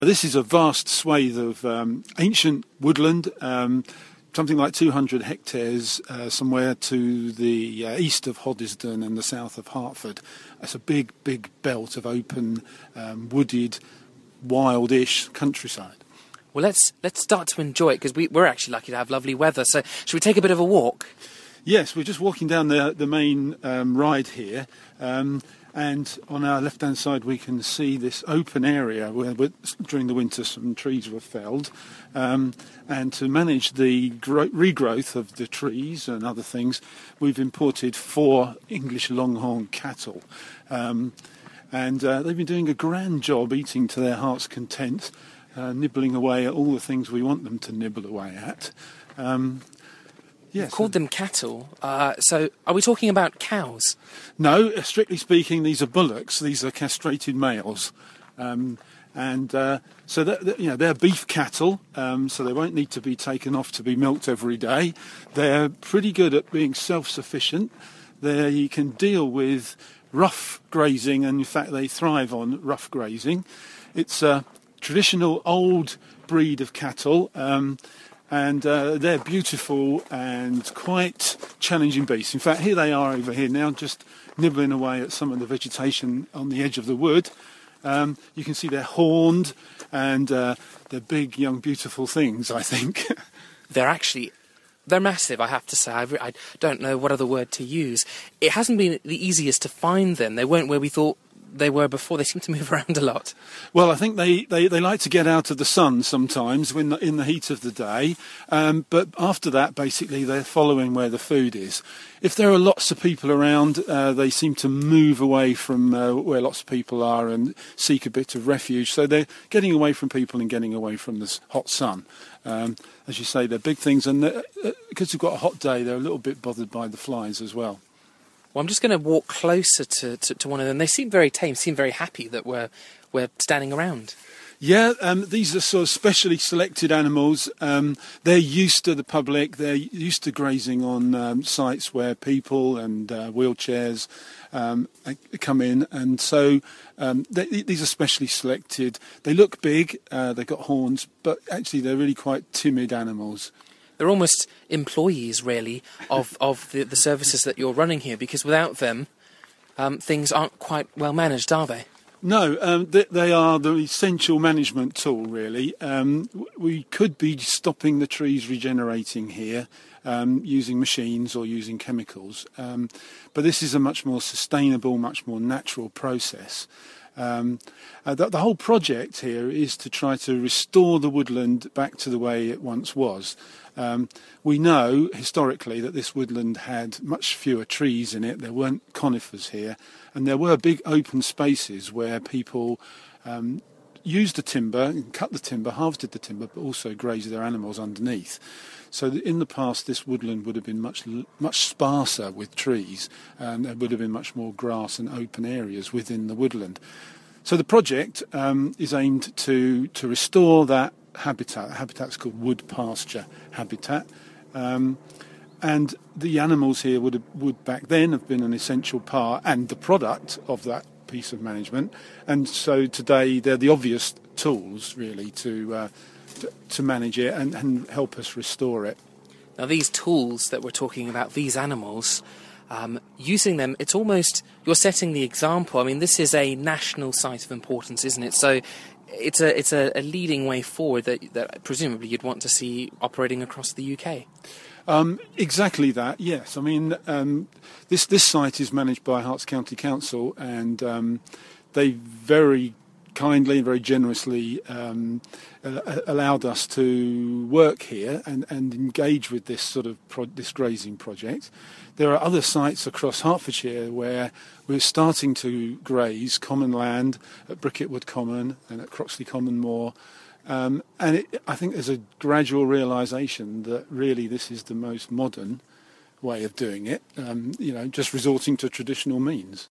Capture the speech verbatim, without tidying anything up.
This is a vast swathe of um, ancient woodland, um, something like two hundred hectares, uh, somewhere to the uh, east of Hoddesdon and the south of Hertford. It's a big, big belt of open, um, wooded, wildish countryside. Well, let's let's start to enjoy it, because we, we're actually lucky to have lovely weather. So should we take a bit of a walk? Yes, we're just walking down the, the main um, ride here. Um, And on our left-hand side, we can see this open area where, where during the winter some trees were felled. Um, and to manage the gro- regrowth of the trees and other things, we've imported four English longhorn cattle. Um, and uh, they've been doing a grand job eating to their heart's content, uh, nibbling away at all the things we want them to nibble away at. Um, Yes. You've called them cattle, uh, so are we talking about cows? No, strictly speaking, these are bullocks. These are castrated males, um, and uh, so that, that, you know they're beef cattle. Um, so they won't need to be taken off to be milked every day. They're pretty good at being self-sufficient. They can deal with rough grazing, and in fact, they thrive on rough grazing. It's a traditional old breed of cattle. Um, And uh, they're beautiful and quite challenging beasts. In fact, here they are over here now, just nibbling away at some of the vegetation on the edge of the wood. Um, you can see they're horned and uh, they're big, young, beautiful things, I think. They're actually, they're massive, I have to say. I, re- I don't know what other word to use. It hasn't been the easiest to find them. They weren't where we thought they were before. They seem to move around a lot. Well, I think they, they, they like to get out of the sun sometimes when the, in the heat of the day. Um, but after that, basically, they're following where the food is. If there are lots of people around, uh, they seem to move away from uh, where lots of people are and seek a bit of refuge. So they're getting away from people and getting away from the hot sun. Um, as you say, they're big things. And uh, because we've got a hot day, they're a little bit bothered by the flies as well. Well, I'm just going to walk closer to, to, to one of them. They seem very tame, seem very happy that we're we're standing around. Yeah, um, these are sort of specially selected animals. Um, they're used to the public. They're used to grazing on um, sites where people and uh, wheelchairs um, come in. And so um, they, these are specially selected. They look big. Uh, they've got horns, but actually they're really quite timid animals. They're almost employees, really, of, of the, the services that you're running here, because without them, um, things aren't quite well managed, are they? No, um, they, they are the essential management tool, really. Um, we could be stopping the trees regenerating here um, using machines or using chemicals. Um, but this is a much more sustainable, much more natural process. Um, uh, the, the whole project here is to try to restore the woodland back to the way it once was. Um, we know historically that this woodland had much fewer trees in it. There weren't conifers here, and there were big open spaces where people um, used the timber and cut the timber, harvested the timber, but also grazed their animals underneath. So in the past, this woodland would have been much much sparser with trees, and there would have been much more grass and open areas within the woodland. So the project um, is aimed to to restore that habitat. The habitat's called wood pasture habitat, um, and the animals here would have, would back then have been an essential part and the product of that piece of management. And so today they're the obvious tools, really, to uh, to, to manage it and, and help us restore it. Now, these tools that we're talking about, these animals, um, using them, it's almost, you're setting the example. I mean, this is a national site of importance, isn't it? So it's a it's a, a leading way forward that, that presumably you'd want to see operating across the U K. Um, exactly that, yes. I mean, um, this this site is managed by Herts County Council, and um, they very kindly and very generously um, uh, allowed us to work here and, and engage with this sort of pro- this grazing project. There are other sites across Hertfordshire where we're starting to graze common land at Bricketwood Common and at Croxley Common Moor. Um, and it, I think there's a gradual realisation that really this is the most modern way of doing it, um, you know, just resorting to traditional means.